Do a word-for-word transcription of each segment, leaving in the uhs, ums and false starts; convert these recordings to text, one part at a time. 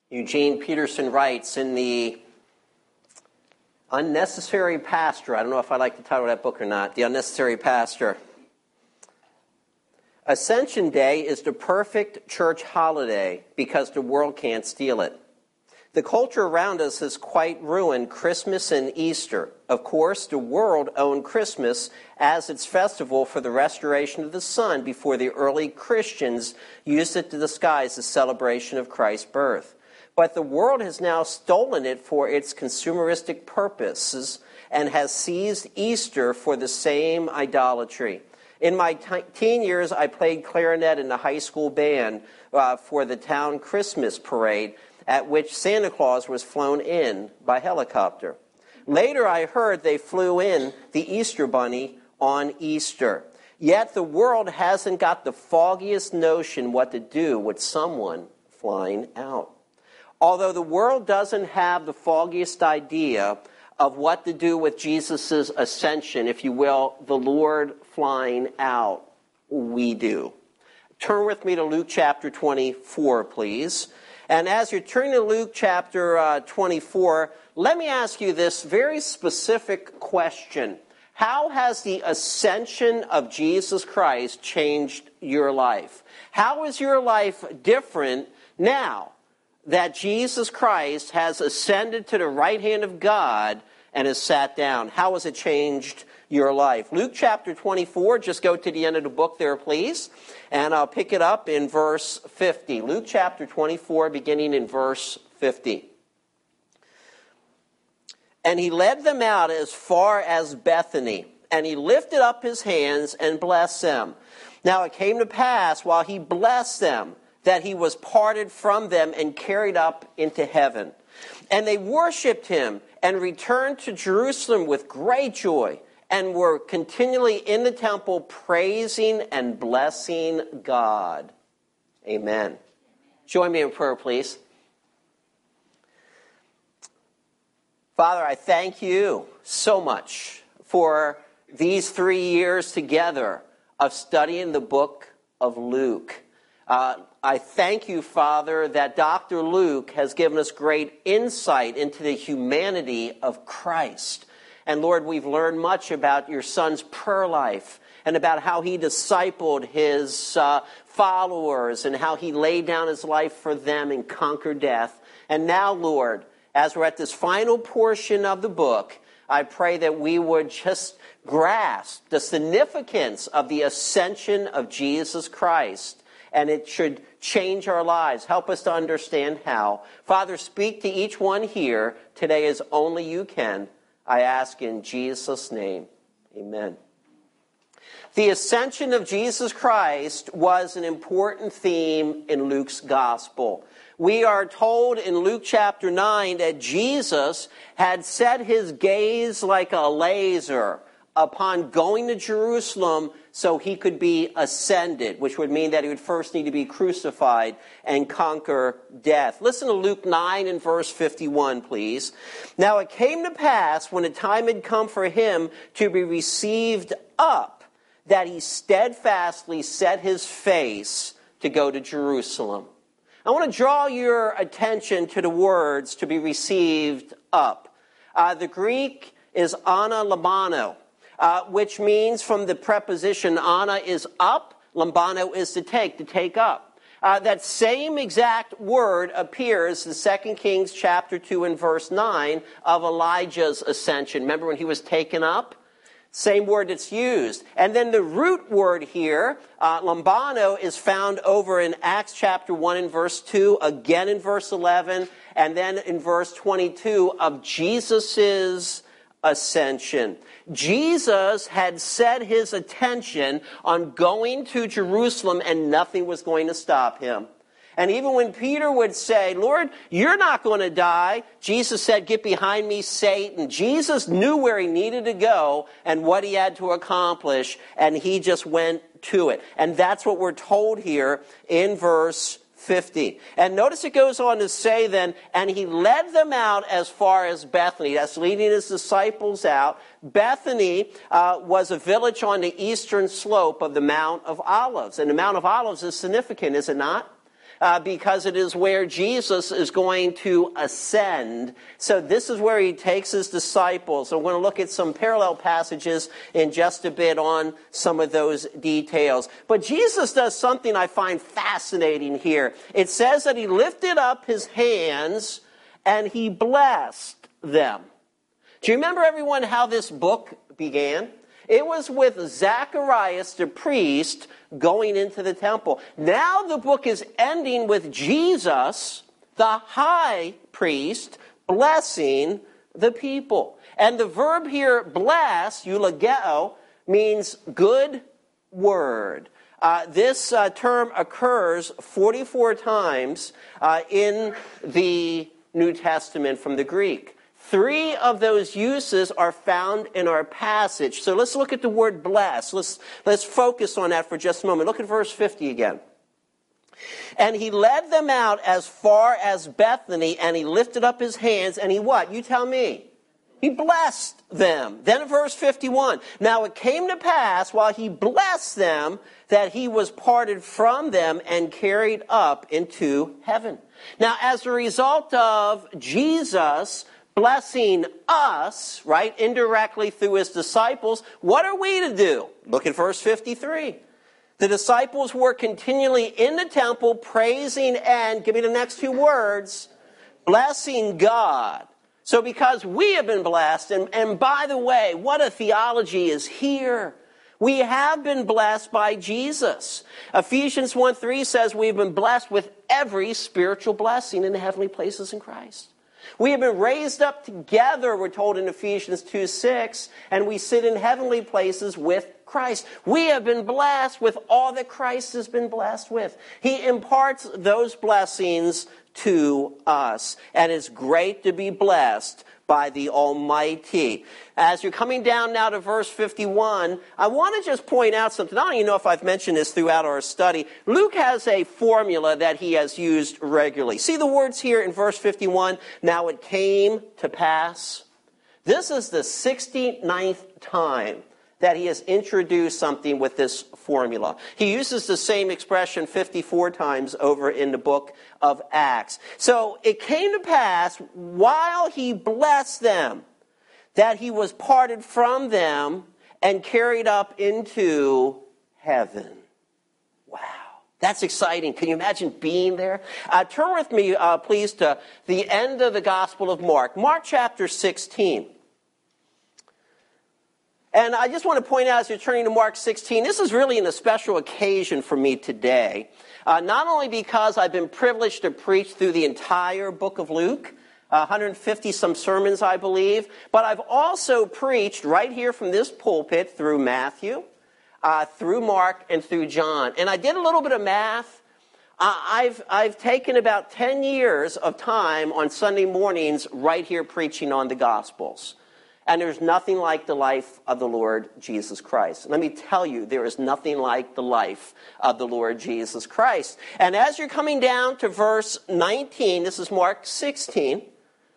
Eugene Peterson writes in the Unnecessary Pastor, I don't know if I like the title of that book or not, The Unnecessary Pastor. Ascension Day is the perfect church holiday because the world can't steal it. The culture around us has quite ruined Christmas and Easter. Of course, the world owned Christmas as its festival for the restoration of the sun before the early Christians used it to disguise the celebration of Christ's birth. But the world has now stolen it for its consumeristic purposes and has seized Easter for the same idolatry. In my t- teen years, I played clarinet in the high school band uh, for the town Christmas parade, at which Santa Claus was flown in by helicopter. Later, I heard they flew in the Easter Bunny on Easter. Yet the world hasn't got the foggiest notion what to do with someone flying out. Although the world doesn't have the foggiest idea of what to do with Jesus' ascension, if you will, the Lord flying out, we do. Turn with me to Luke chapter twenty-four, please. And as you're turning to Luke chapter uh, twenty-four, let me ask you this very specific question. How has the ascension of Jesus Christ changed your life? How is your life different now that Jesus Christ has ascended to the right hand of God and has sat down? How has it changed your life? Luke chapter twenty-four, just go to the end of the book there, please. And I'll pick it up in verse fifty. Luke chapter twenty-four, beginning in verse fifty. And he led them out as far as Bethany, and he lifted up his hands and blessed them. Now it came to pass, while he blessed them, that he was parted from them and carried up into heaven. And they worshipped him and returned to Jerusalem with great joy, and were continually in the temple praising and blessing God. Amen. Join me in prayer, please. Father, I thank you so much for these three years together of studying the book of Luke. Uh, I thank you, Father, that Doctor Luke has given us great insight into the humanity of Christ. And Lord, we've learned much about your son's prayer life and about how he discipled his uh, followers and how he laid down his life for them and conquered death. And now, Lord, as we're at this final portion of the book, I pray that we would just grasp the significance of the ascension of Jesus Christ. And it should change our lives. Help us to understand how. Father, speak to each one here today as only you can. I ask in Jesus' name. Amen. The ascension of Jesus Christ was an important theme in Luke's gospel. We are told in Luke chapter nine that Jesus had set his gaze like a laser upon going to Jerusalem so he could be ascended, which would mean that he would first need to be crucified and conquer death. Listen to Luke nine and verse fifty-one, please. Now it came to pass, when the time had come for him to be received up, that he steadfastly set his face to go to Jerusalem. I want to draw your attention to the words to be received up. Uh, the Greek is analambano. Uh, which means from the preposition ana is up, lambano is to take, to take up. Uh, that same exact word appears in Second Kings chapter two and verse nine of Elijah's ascension. Remember when he was taken up? Same word that's used. And then the root word here, uh, lambano, is found over in Acts chapter one and verse two, again in verse eleven, and then in verse twenty-two of Jesus's ascension. Jesus had set his attention on going to Jerusalem and nothing was going to stop him. And even when Peter would say, Lord, you're not going to die, Jesus said, get behind me, Satan. Jesus knew where he needed to go and what he had to accomplish, and he just went to it. And that's what we're told here in verse fifty. And notice it goes on to say then, and he led them out as far as Bethany. That's leading his disciples out. Bethany uh, was a village on the eastern slope of the Mount of Olives. And the Mount of Olives is significant, is it not? uh, because it is where Jesus is going to ascend. So this is where he takes his disciples. So we're going to look at some parallel passages in just a bit on some of those details. But Jesus does something I find fascinating here. It says that he lifted up his hands and he blessed them. Do you remember, everyone, how this book began? It was with Zacharias, the priest, going into the temple. Now the book is ending with Jesus, the high priest, blessing the people. And the verb here, bless, eulogeo, means good word. Uh, this uh, term occurs forty-four times uh, in the New Testament from the Greek. Three of those uses are found in our passage. So let's look at the word bless. Let's, let's focus on that for just a moment. Look at verse fifty again. And he led them out as far as Bethany, and he lifted up his hands, and he what? You tell me. He blessed them. Then in verse fifty-one, now it came to pass while he blessed them that he was parted from them and carried up into heaven. Now, as a result of Jesus blessing us, right, indirectly through his disciples, what are we to do? Look at verse fifty-three. The disciples were continually in the temple praising and, give me the next two words, blessing God. So because we have been blessed, and, and by the way, what a theology is here. We have been blessed by Jesus. Ephesians one three says we've been blessed with every spiritual blessing in the heavenly places in Christ. We have been raised up together, we're told in Ephesians two six, and we sit in heavenly places with Christ. We have been blessed with all that Christ has been blessed with. He imparts those blessings to us, and it's great to be blessed by the Almighty. As you're coming down now to verse fifty-one, I want to just point out something. I don't even know if I've mentioned this throughout our study. Luke has a formula that he has used regularly. See the words here in verse fifty-one, now it came to pass. This is the sixty-ninth time that he has introduced something with this formula. He uses the same expression fifty-four times over in the book of Acts. So it came to pass while he blessed them that he was parted from them and carried up into heaven. Wow. That's exciting. Can you imagine being there? Uh, turn with me, uh, please, to the end of the Gospel of Mark. Mark chapter sixteen. And I just want to point out, as you're turning to Mark sixteen, this is really an, a special occasion for me today. Uh, not only because I've been privileged to preach through the entire book of Luke, uh, one hundred fifty some sermons, I believe, but I've also preached right here from this pulpit through Matthew, uh, through Mark, and through John. And I did a little bit of math. Uh, I've, I've taken about ten years of time on Sunday mornings right here preaching on the Gospels. And there's nothing like the life of the Lord Jesus Christ. Let me tell you, there is nothing like the life of the Lord Jesus Christ. And as you're coming down to verse nineteen, this is Mark sixteen.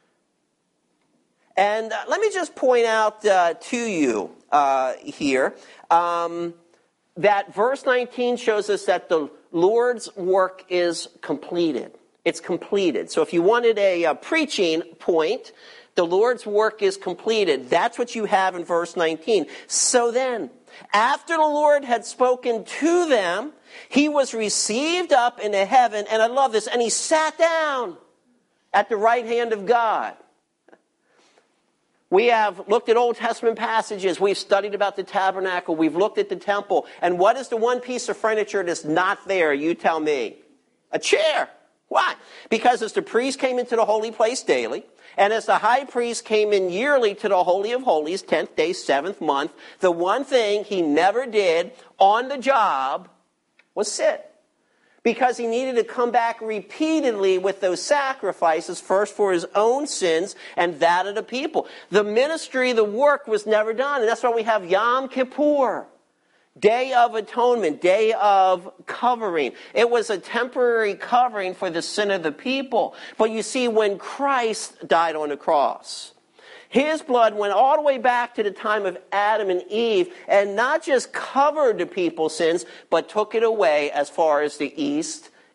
And uh, let me just point out uh, to you uh, here um, that verse nineteen shows us that the Lord's work is completed. It's completed. So if you wanted a, a preaching point, the Lord's work is completed. That's what you have in verse nineteen. So then, after the Lord had spoken to them, he was received up into heaven, and I love this, and he sat down at the right hand of God. We have looked at Old Testament passages. We've studied about the tabernacle. We've looked at the temple. And what is the one piece of furniture that's not there? You tell me. A chair. Why? Because as the priest came into the holy place daily, and as the high priest came in yearly to the Holy of Holies, tenth day, seventh month, the one thing he never did on the job was sit. Because he needed to come back repeatedly with those sacrifices, first for his own sins and that of the people. The ministry, the work was never done. And that's why we have Yom Kippur. Day of Atonement, Day of Covering. It was a temporary covering for the sin of the people. But you see, when Christ died on the cross, his blood went all the way back to the time of Adam and Eve, and not just covered the people's sins, but took it away as far as the east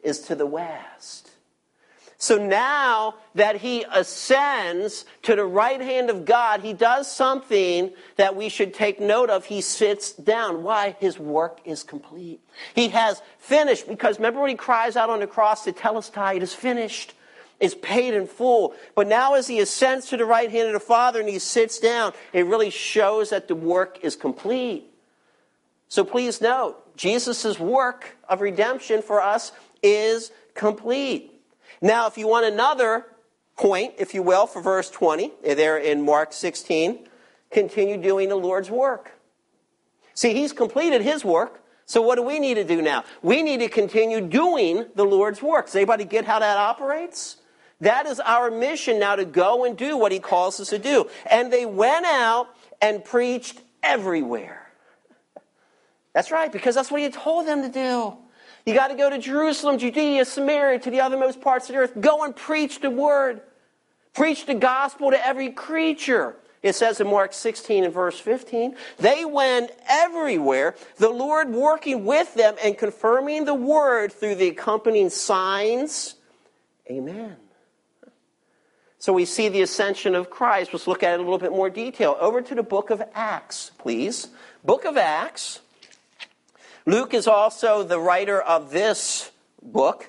is to the west. So now that he ascends to the right hand of God, he does something that we should take note of. He sits down. Why? His work is complete. He has finished. Because remember when he cries out on the cross, Tetelestai, it is finished. It's paid in full. But now as he ascends to the right hand of the Father and he sits down, it really shows that the work is complete. So please note, Jesus' work of redemption for us is complete. Now, if you want another point, if you will, for verse twenty, there in Mark sixteen, continue doing the Lord's work. See, he's completed his work, so what do we need to do now? We need to continue doing the Lord's work. Does anybody get how that operates? That is our mission now, to go and do what he calls us to do. And they went out and preached everywhere. That's right, because that's what he told them to do. You got to go to Jerusalem, Judea, Samaria, to the othermost parts of the earth. Go and preach the word. Preach the gospel to every creature. It says in Mark sixteen and verse fifteen, they went everywhere, the Lord working with them and confirming the word through the accompanying signs. Amen. So we see the ascension of Christ. Let's look at it in a little bit more detail. Over to the book of Acts, please. Book of Acts. Luke is also the writer of this book.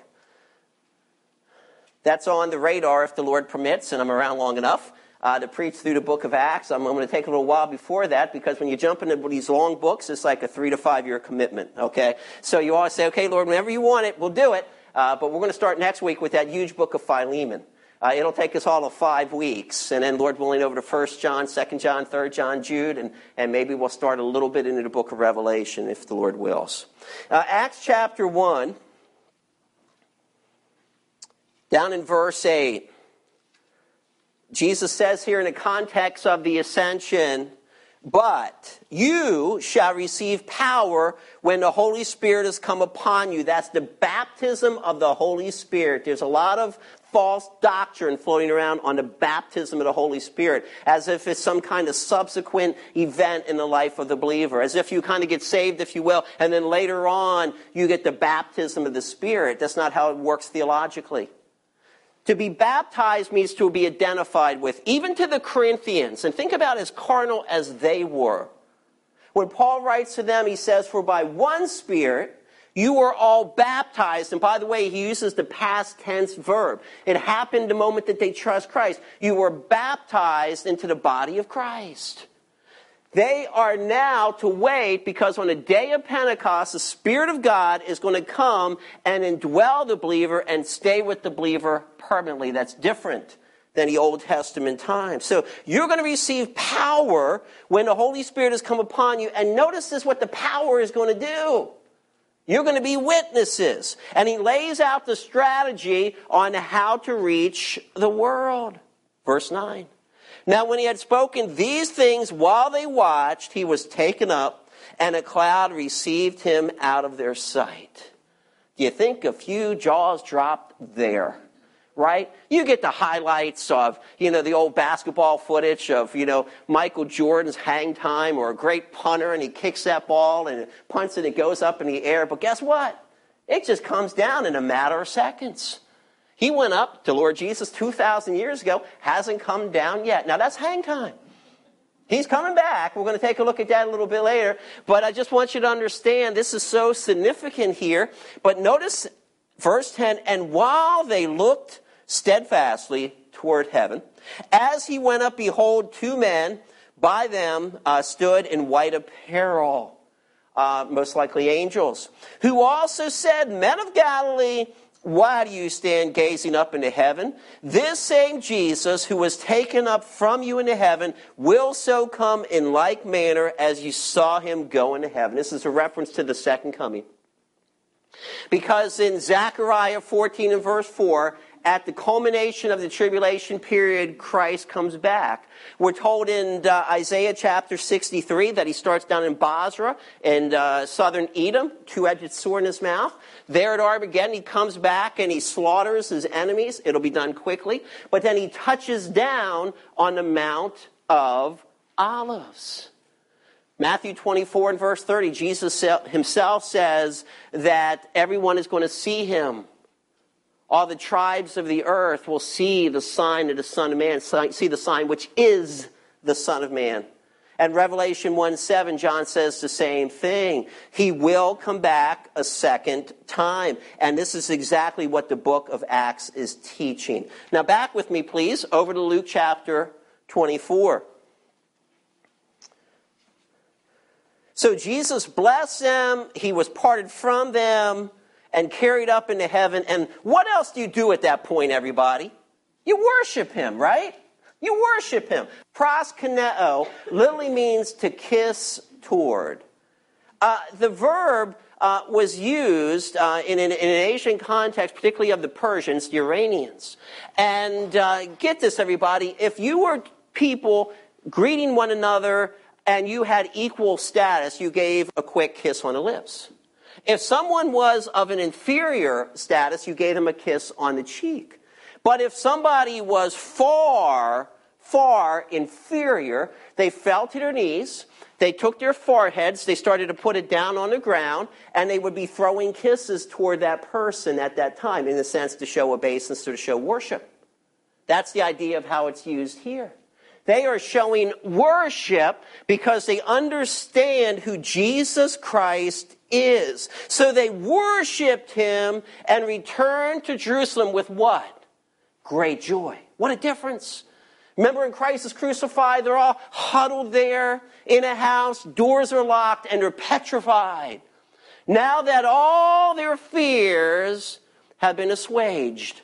That's on the radar if the Lord permits, and I'm around long enough uh, to preach through the book of Acts. I'm, I'm going to take a little while before that, because when you jump into these long books, it's like a three to five year commitment, okay? So you always say, okay, Lord, whenever you want it, we'll do it. Uh, but we're going to start next week with that huge book of Philemon. Uh, it'll take us all of five weeks. And then, Lord willing, over to First John, Second John, Third John, Jude. And, and maybe we'll start a little bit into the book of Revelation, if the Lord wills. Uh, Acts chapter one, down in verse eight. Jesus says here in the context of the ascension, but you shall receive power when the Holy Spirit has come upon you. That's the baptism of the Holy Spirit. There's a lot of false doctrine floating around on the baptism of the Holy Spirit, as if it's some kind of subsequent event in the life of the believer, as if you kind of get saved, if you will, and then later on you get the baptism of the Spirit. That's not how it works theologically. To be baptized means to be identified with, even to the Corinthians. And think about as carnal as they were. When Paul writes to them, he says, for by one Spirit you were all baptized. And by the way, he uses the past tense verb. It happened the moment that they trust Christ. You were baptized into the body of Christ. They are now to wait, because on the day of Pentecost, the Spirit of God is going to come and indwell the believer and stay with the believer permanently. That's different than the Old Testament times. So you're going to receive power when the Holy Spirit has come upon you. And notice this, what the power is going to do. You're going to be witnesses. And he lays out the strategy on how to reach the world. Verse nine. Now when he had spoken these things while they watched, he was taken up, and a cloud received him out of their sight. Do you think a few jaws dropped there? Right? You get the highlights of, you know, the old basketball footage of, you know, Michael Jordan's hang time, or a great punter and he kicks that ball and punts it and it goes up in the air. But guess what? It just comes down in a matter of seconds. He went up to Lord Jesus two thousand years ago, hasn't come down yet. Now that's hang time. He's coming back. We're going to take a look at that a little bit later. But I just want you to understand, this is so significant here. But notice verse ten, and while they looked steadfastly toward heaven, as he went up, behold, two men by them uh, stood in white apparel, uh, most likely angels, who also said, Men of Galilee, why do you stand gazing up into heaven? This same Jesus who was taken up from you into heaven will so come in like manner as you saw him go into heaven. This is a reference to the second coming. Because in Zechariah fourteen and verse four, at the culmination of the tribulation period, Christ comes back. We're told in uh, Isaiah chapter sixty-three that he starts down in Basra in uh, southern Edom, two-edged sword in his mouth. There at Armageddon, he comes back and he slaughters his enemies. It'll be done quickly. But then he touches down on the Mount of Olives. Matthew twenty-four and verse thirty, Jesus himself says that everyone is going to see him All the tribes of the earth will see the sign of the Son of Man, see the sign which is the Son of Man. And Revelation one seven, John says the same thing. He will come back a second time. And this is exactly what the book of Acts is teaching. Now back with me, please, over to Luke chapter twenty-four. So Jesus blessed them. He was parted from them and carried up into heaven. And what else do you do at that point, everybody? You worship him, right? You worship him. Proskuneo literally means to kiss toward. Uh, the verb uh, was used uh, in, an, in an Asian context, particularly of the Persians, the Iranians. And uh, get this, everybody. If you were people greeting one another and you had equal status, you gave a quick kiss on the lips. If someone was of an inferior status, you gave them a kiss on the cheek. But if somebody was far, far inferior, they fell to their knees, they took their foreheads, they started to put it down on the ground, and they would be throwing kisses toward that person at that time, in a sense to show obeisance or to show worship. That's the idea of how it's used here. They are showing worship because they understand who Jesus Christ is. So they worshiped him and returned to Jerusalem with what? Great joy. What a difference. Remember when Christ is crucified, they're all huddled there in a house, doors are locked, and they're petrified. Now that all their fears have been assuaged,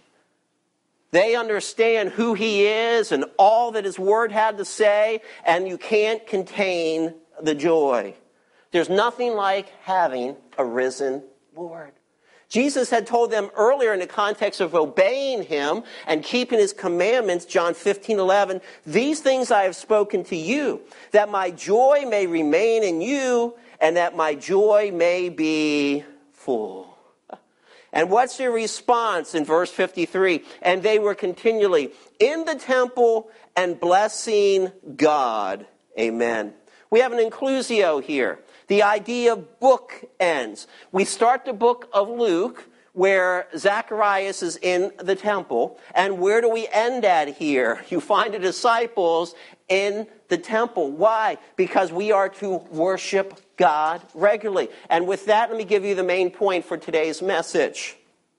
they understand who he is and all that his word had to say, and you can't contain the joy. There's nothing like having a risen Lord. Jesus had told them earlier in the context of obeying him and keeping his commandments, John fifteen eleven, these things I have spoken to you, that my joy may remain in you and that my joy may be full. And what's their response in verse fifty-three? And they were continually in the temple and blessing God. Amen. We have an inclusio here. The idea of bookends. We start the book of Luke where Zacharias is in the temple. And where do we end at here? You find the disciples in the temple. Why? Because we are to worship God regularly. And with that, let me give you the main point for today's message.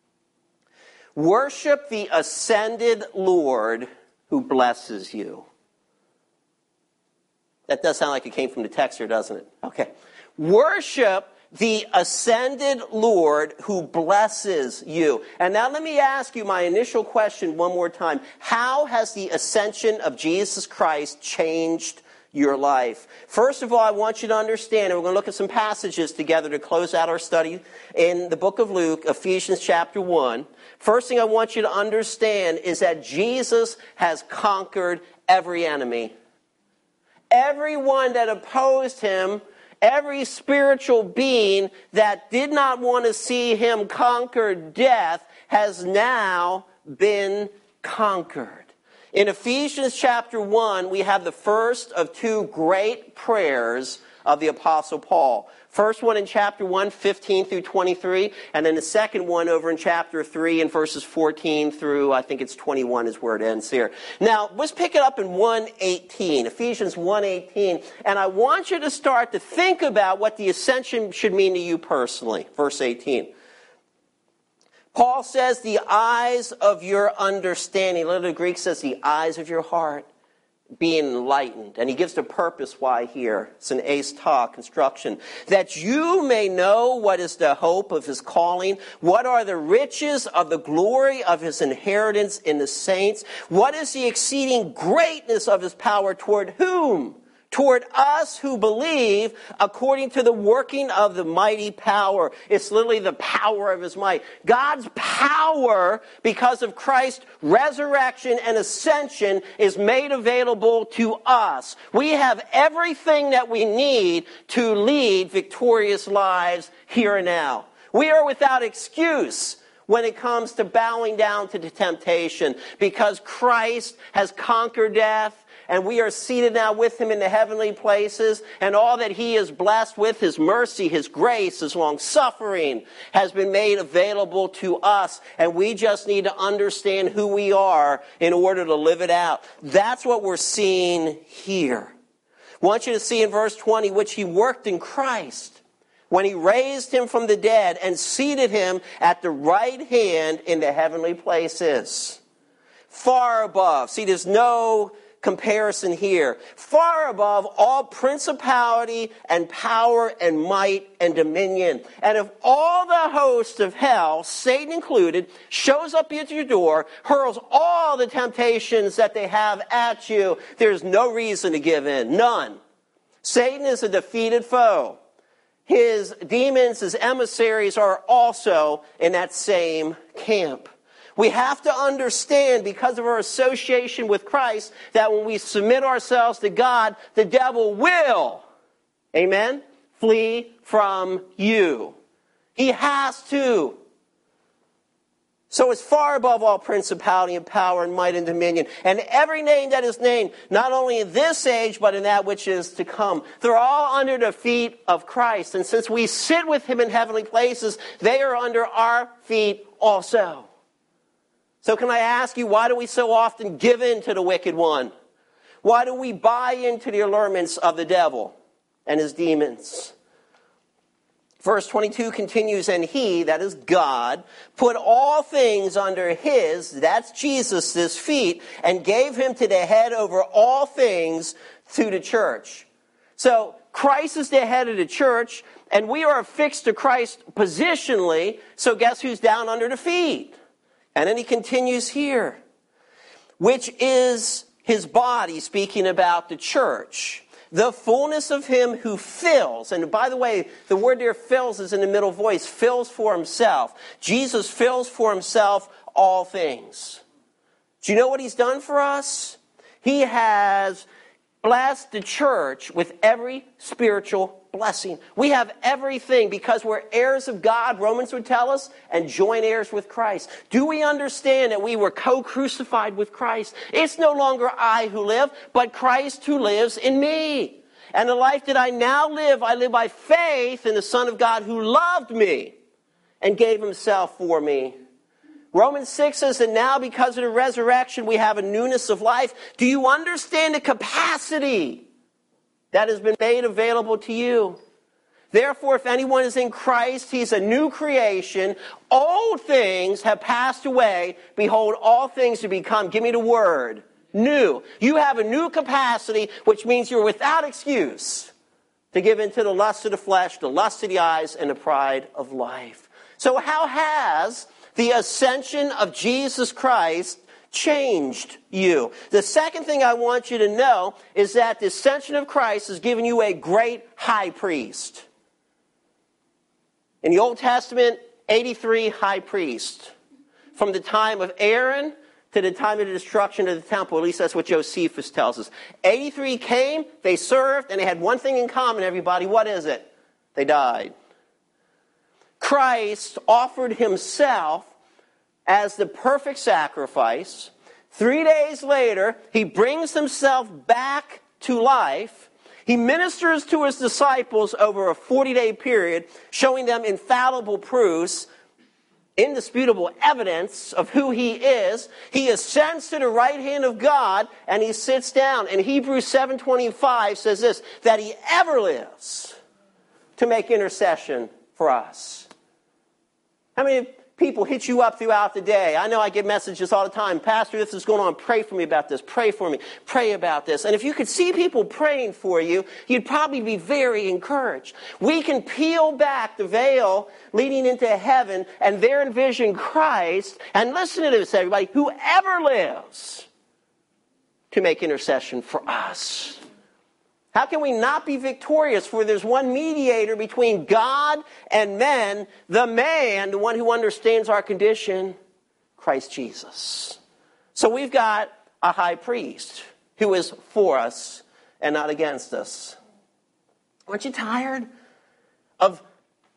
Worship the ascended Lord who blesses you. That does sound like it came from the text here, doesn't it? Okay. Worship the ascended Lord who blesses you. And now let me ask you my initial question one more time. How has the ascension of Jesus Christ changed your life? First of all, I want you to understand, and we're going to look at some passages together to close out our study in the book of Luke, Ephesians chapter one. First thing I want you to understand is that Jesus has conquered every enemy. Everyone that opposed him, every spiritual being that did not want to see him conquer death has now been conquered. In Ephesians chapter one, we have the first of two great prayers of the Apostle Paul. First one in chapter one, fifteen through twenty-three, and then the second one over in chapter three in verses fourteen through, I think it's twenty-one is where it ends here. Now, let's pick it up in one eighteen, Ephesians one eighteen, and I want you to start to think about what the ascension should mean to you personally. Verse eighteen. Paul says, the eyes of your understanding, literally the Greek says the eyes of your heart, being enlightened. And he gives the purpose why here. It's an ace ta construction. That you may know what is the hope of his calling, what are the riches of the glory of his inheritance in the saints, what is the exceeding greatness of his power toward whom? Toward us who believe according to the working of the mighty power. It's literally the power of his might. God's power, because of Christ's resurrection and ascension, is made available to us. We have everything that we need to lead victorious lives here and now. We are without excuse when it comes to bowing down to the temptation, because Christ has conquered death, and we are seated now with him in the heavenly places, and all that he is blessed with, his mercy, his grace, his long-suffering, has been made available to us, and we just need to understand who we are in order to live it out. That's what we're seeing here. I want you to see in verse twenty, which he worked in Christ, when he raised him from the dead and seated him at the right hand in the heavenly places. Far above. See, there's no comparison here. Far above all principality and power and might and dominion. And if all the host of hell, Satan included, shows up at your door, hurls all the temptations that they have at you, there's no reason to give in. None. Satan is a defeated foe. His demons, his emissaries are also in that same camp. We have to understand, because of our association with Christ, that when we submit ourselves to God, the devil will, amen, flee from you. He has to. So it's far above all principality and power and might and dominion, and every name that is named, not only in this age, but in that which is to come. They're all under the feet of Christ. And since we sit with him in heavenly places, they are under our feet also. So can I ask you, why do we so often give in to the wicked one? Why do we buy into the allurements of the devil and his demons? Verse twenty-two continues, and he, that is God, put all things under his, that's Jesus' feet, and gave him to the head over all things to the church. So Christ is the head of the church, and we are affixed to Christ positionally, so guess who's down under the feet? And then he continues here, which is his body, speaking about the church. The fullness of him who fills, and by the way, the word there fills is in the middle voice, fills for himself. Jesus fills for himself all things. Do you know what he's done for us? He has blessed the church with every spiritual blessing. We have everything because we're heirs of God, Romans would tell us, and joint heirs with Christ. Do we understand that we were co-crucified with Christ? It's no longer I who live, but Christ who lives in me. And the life that I now live, I live by faith in the Son of God who loved me and gave himself for me. Romans six says that now because of the resurrection we have a newness of life. Do you understand the capacity that has been made available to you? Therefore, if anyone is in Christ, he's a new creation. Old things have passed away. Behold, all things have become, give me the word, new. You have a new capacity, which means you're without excuse to give into the lust of the flesh, the lust of the eyes, and the pride of life. So how has the ascension of Jesus Christ changed you? The second thing I want you to know is that the ascension of Christ has given you a great high priest. In the Old Testament, eighty-three high priests. From the time of Aaron to the time of the destruction of the temple, at least that's what Josephus tells us. eighty-three came, they served, and they had one thing in common, everybody. What is it? They died. Christ offered himself as the perfect sacrifice. Three days later, he brings himself back to life. He ministers to his disciples over a forty-day period, showing them infallible proofs, indisputable evidence of who he is. He ascends to the right hand of God, and he sits down. And Hebrews seven twenty-five says this, that he ever lives to make intercession for us. How many people hit you up throughout the day? I know I get messages all the time. Pastor, this is going on. Pray for me about this. Pray for me. Pray about this. And if you could see people praying for you, you'd probably be very encouraged. We can peel back the veil leading into heaven and there envision Christ. And listen to this, everybody. Whoever lives to make intercession for us. How can we not be victorious? For there's one mediator between God and men, the man, the one who understands our condition, Christ Jesus. So we've got a high priest who is for us and not against us. Aren't you tired of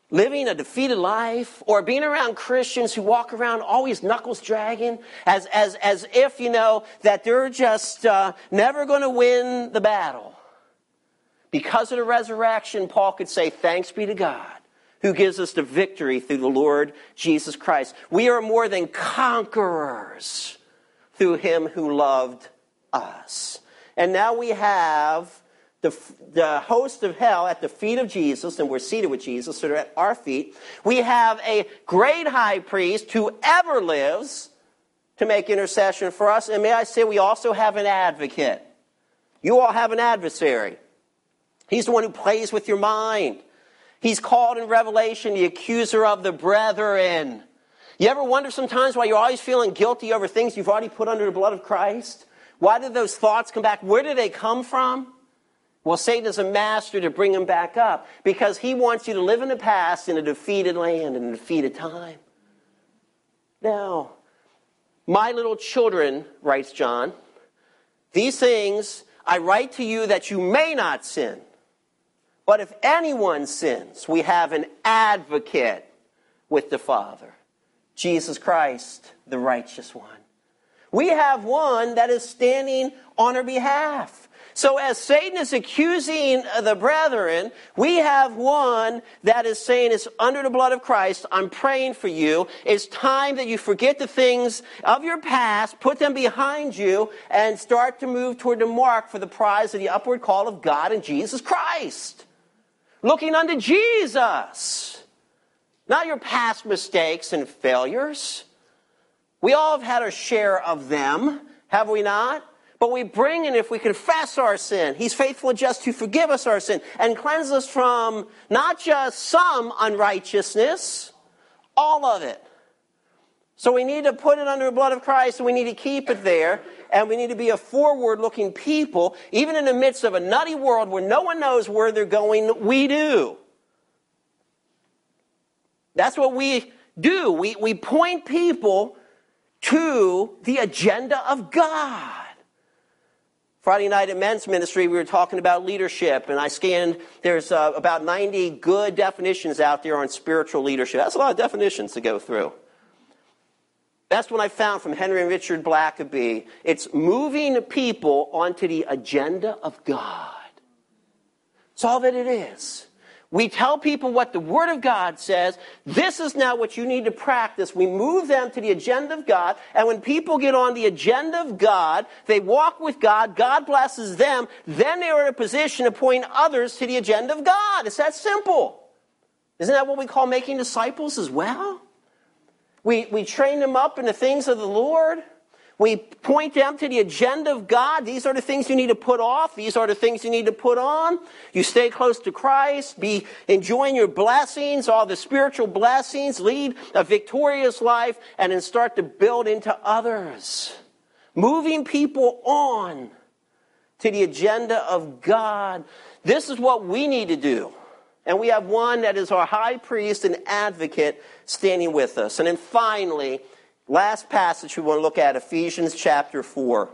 living a defeated life, or being around Christians who walk around always knuckles dragging, as, as, as if, you know, that they're just uh, never going to win the battle. Because of the resurrection, Paul could say, thanks be to God, who gives us the victory through the Lord Jesus Christ. We are more than conquerors through him who loved us. And now we have the, the host of hell at the feet of Jesus, and we're seated with Jesus, so they're at our feet. We have a great high priest who ever lives to make intercession for us. And may I say, we also have an advocate. You all have an adversary. He's the one who plays with your mind. He's called in Revelation the accuser of the brethren. You ever wonder sometimes why you're always feeling guilty over things you've already put under the blood of Christ? Why did those thoughts come back? Where did they come from? Well, Satan is a master to bring them back up because he wants you to live in the past in a defeated land, in a defeated time. Now, my little children, writes John, these things I write to you that you may not sin. But if anyone sins, we have an advocate with the Father, Jesus Christ, the righteous one. We have one that is standing on our behalf. So as Satan is accusing the brethren, we have one that is saying it's under the blood of Christ. I'm praying for you. It's time that you forget the things of your past, put them behind you, and start to move toward the mark for the prize of the upward call of God in Jesus Christ. Looking unto Jesus. Not your past mistakes and failures. We all have had our share of them, have we not? But we bring in, if we confess our sin, he's faithful and just to forgive us our sin and cleanse us from not just some unrighteousness, all of it. So we need to put it under the blood of Christ, and we need to keep it there, and we need to be a forward-looking people, even in the midst of a nutty world where no one knows where they're going. We do. That's what we do. We, we point people to the agenda of God. Friday night at men's ministry, we were talking about leadership, and I scanned, there's uh, about ninety good definitions out there on spiritual leadership. That's a lot of definitions to go through. That's what I found from Henry and Richard Blackaby. It's moving people onto the agenda of God. That's all that it is. We tell people what the Word of God says. This is now what you need to practice. We move them to the agenda of God. And when people get on the agenda of God, they walk with God, God blesses them, then they are in a position to point others to the agenda of God. It's that simple. Isn't that what we call making disciples as well? We, we train them up in the things of the Lord. We point them to the agenda of God. These are the things you need to put off. These are the things you need to put on. You stay close to Christ. Be enjoying your blessings, all the spiritual blessings. Lead a victorious life and then start to build into others. Moving people on to the agenda of God. This is what we need to do. And we have one that is our high priest and advocate standing with us. And then finally, last passage we want to look at, Ephesians chapter four.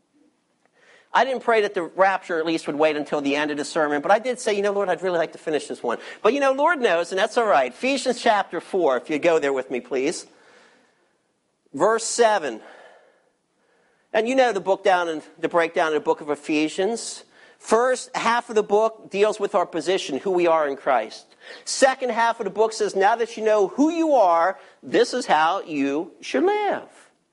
I didn't pray that the rapture at least would wait until the end of the sermon, but I did say, you know, Lord, I'd really like to finish this one. But, you know, Lord knows, and that's all right. Ephesians chapter four, if you go there with me, please. Verse seven. And you know the book down and the breakdown of the book of Ephesians. First half of the book deals with our position, who we are in Christ. Second half of the book says, now that you know who you are, this is how you should live.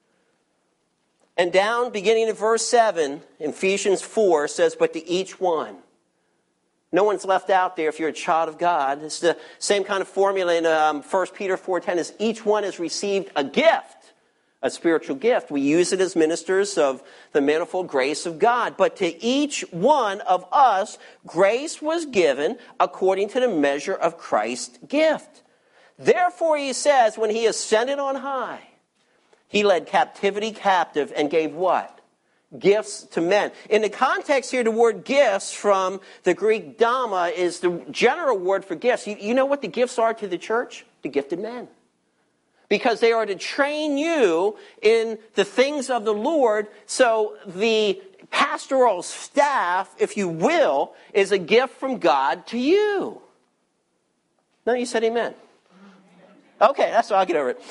And down, beginning at verse seven, Ephesians four says, but to each one. No one's left out there if you're a child of God. It's the same kind of formula in um, First Peter four ten, is each one has received a gift. A spiritual gift. We use it as ministers of the manifold grace of God. But to each one of us, grace was given according to the measure of Christ's gift. Therefore, he says, when he ascended on high, he led captivity captive and gave what? Gifts to men. In the context here, the word gifts from the Greek dama is the general word for gifts. You, you know what the gifts are to the church? The gifted men. Because they are to train you in the things of the Lord. So the pastoral staff, if you will, is a gift from God to you. No, you said amen. Okay, that's what I'll get over it.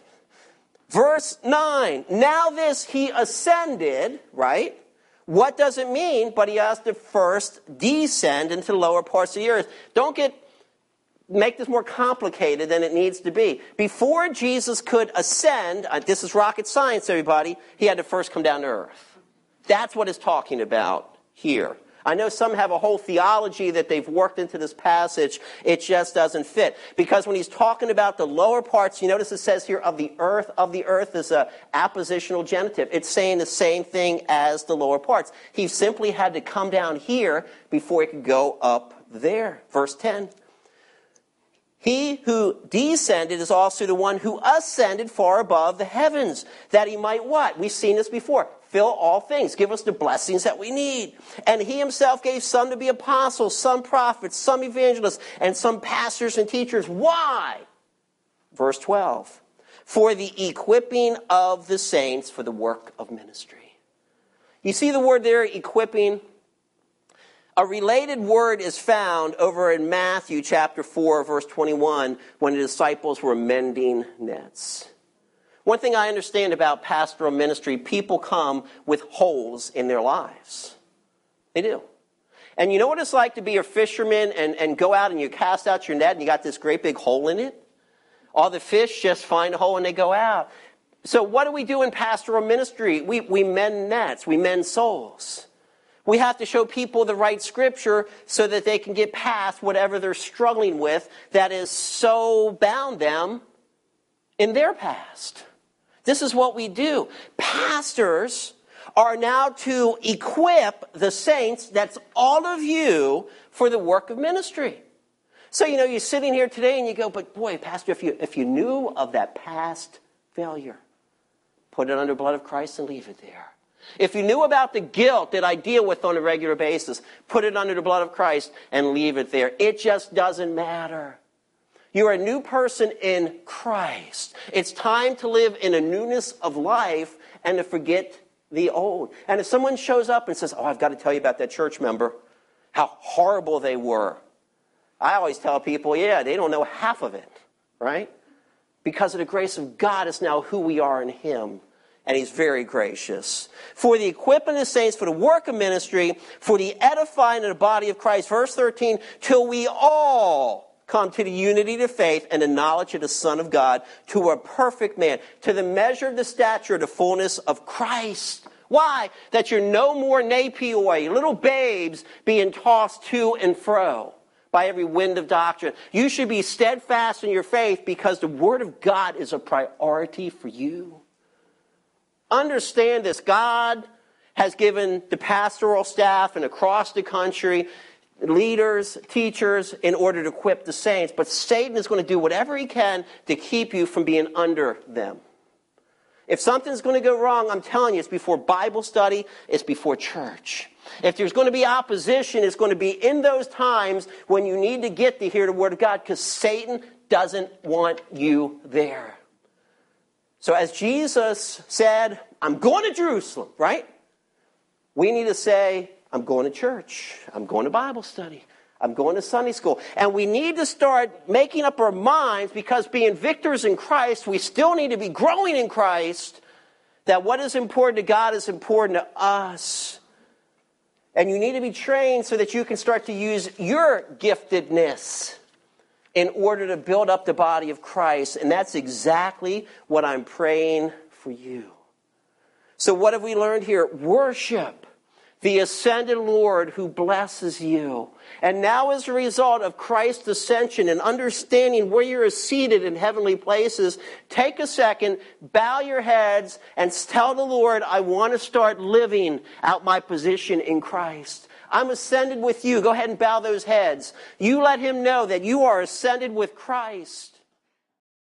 Verse nine. Now this he ascended, right? What does it mean? But he has to first descend into the lower parts of the earth. Don't get make this more complicated than it needs to be. Before Jesus could ascend, uh, this is rocket science, everybody, he had to first come down to earth. That's what it's talking about here. I know some have a whole theology that they've worked into this passage. It just doesn't fit. Because when he's talking about the lower parts, you notice it says here of the earth. Of the earth is a appositional genitive. It's saying the same thing as the lower parts. He simply had to come down here before he could go up there. Verse ten. He who descended is also the one who ascended far above the heavens, that he might what? We've seen this before. Fill all things. Give us the blessings that we need. And he himself gave some to be apostles, some prophets, some evangelists, and some pastors and teachers. Why? Verse twelve. For the equipping of the saints for the work of ministry. You see the word there, equipping? A related word is found over in Matthew chapter four, verse twenty-one, when the disciples were mending nets. One thing I understand about pastoral ministry, people come with holes in their lives. They do. And you know what it's like to be a fisherman and, and go out and you cast out your net and you got this great big hole in it? All the fish just find a hole and they go out. So what do we do in pastoral ministry? We, we mend nets. We mend souls. We have to show people the right scripture so that they can get past whatever they're struggling with that has so bound them in their past. This is what we do. Pastors are now to equip the saints, that's all of you, for the work of ministry. So, you know, you're sitting here today and you go, but boy, Pastor, if you, if you knew of that past failure, put it under the blood of Christ and leave it there. If you knew about the guilt that I deal with on a regular basis, put it under the blood of Christ and leave it there. It just doesn't matter. You're a new person in Christ. It's time to live in a newness of life and to forget the old. And if someone shows up and says, oh, I've got to tell you about that church member, how horrible they were. I always tell people, yeah, they don't know half of it, right? Because of the grace of God, it's now who we are in Him. And He's very gracious. For the equipping of the saints, for the work of ministry, for the edifying of the body of Christ. Verse thirteen, till we all come to the unity of the faith and the knowledge of the Son of God, to a perfect man, to the measure of the stature of the fullness of Christ. Why? That you're no more napioi, little babes being tossed to and fro by every wind of doctrine. You should be steadfast in your faith because the Word of God is a priority for you. Understand this. God has given the pastoral staff and across the country leaders, teachers, in order to equip the saints. But Satan is going to do whatever he can to keep you from being under them. If something's going to go wrong, I'm telling you, it's before Bible study, it's before church. If there's going to be opposition, it's going to be in those times when you need to get to hear the Word of God, because Satan doesn't want you there. So as Jesus said, I'm going to Jerusalem, right? We need to say, I'm going to church. I'm going to Bible study. I'm going to Sunday school. And we need to start making up our minds, because being victors in Christ, we still need to be growing in Christ, that what is important to God is important to us. And you need to be trained so that you can start to use your giftedness in order to build up the body of Christ. And that's exactly what I'm praying for you. So what have we learned here? Worship the ascended Lord who blesses you. And now, as a result of Christ's ascension and understanding where you're seated in heavenly places, take a second, bow your heads, and tell the Lord, I want to start living out my position in Christ. I'm ascended with you. Go ahead and bow those heads. You let Him know that you are ascended with Christ.